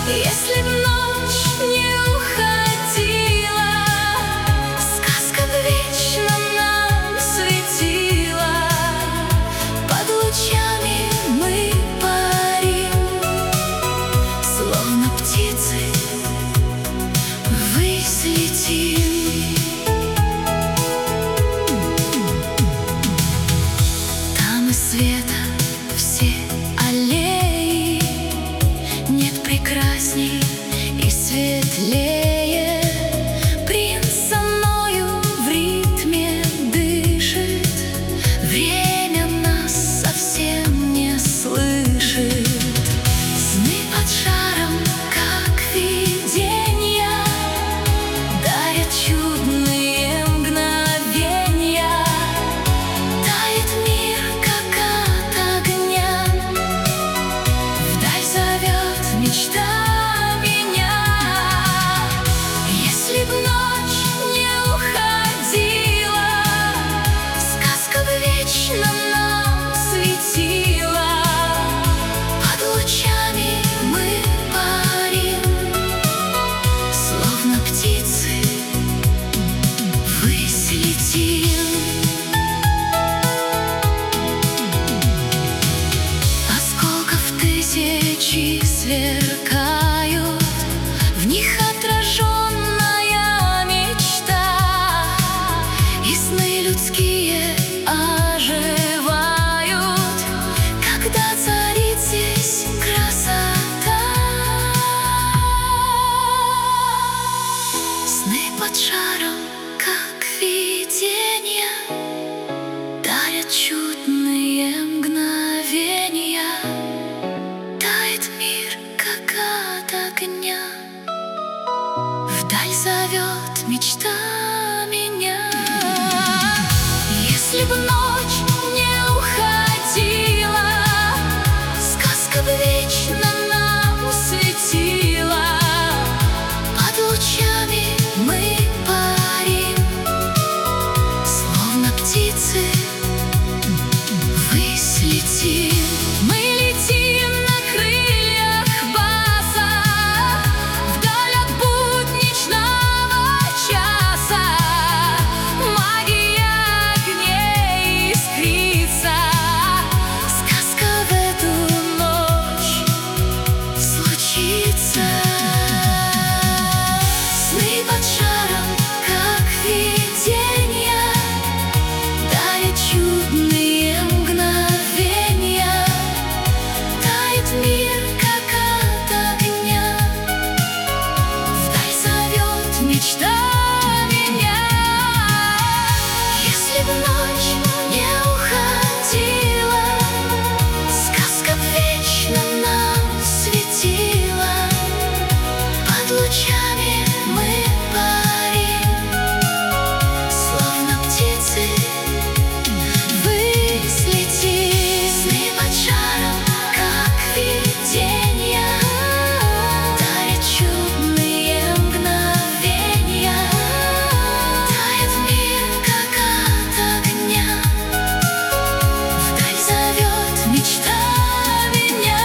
Если б ночь не уходила, сказка б вечно нам светила. Под лучами мы парим, словно птицы ввысь летим. Там и света все аллеи, нет прекрасней и светлее. Принц со мною в ритме дышит, время нас совсем не слышит. Сны под шаром, как виденья, дарят чудные мгновенья. Тает мир, как от огня, вдаль зовет мечта меня. Если б ночь не уходила, сказка б вечно нам светила. Под лучами мы парим, словно птицы ввысь летим. Осколков тысячи сверкают, в них отраженная мечта. И сны людские оживают, когда царит здесь красота. Сны под шаром, как виденья, дарят чудные мгновенья. Тает мир, как от огня, вдаль зовет мечта меня. Если б ночь не уходила, сказка б вечно нам светила. Под лучами мы парим, словно птицы ввысь летим. Мы летим на крыльях баса, вдаль от будничного часа. Магия огней искрится, сказка в эту ночь случится. Сны под шаром, как виденья, дарят чудные мгновенья. Тает мир, как от огня, вдаль зовет мечта меня. Если б ночь не уходила, сказка б вечно нам светила. Под лучами мы парим, словно птицы ввысь летим. Сны под шаром, как виденья, дарят чудные мгновенья. Тает мир, как от огня, вдаль зовет мечта меня.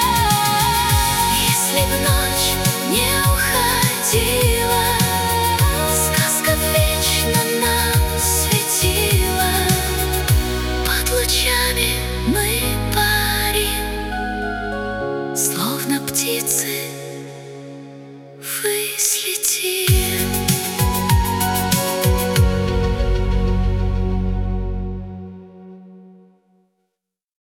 Если б ночь не уходила, сказка б вечно нам светила. Под лучами мы парим, словно птицы ввысь летим.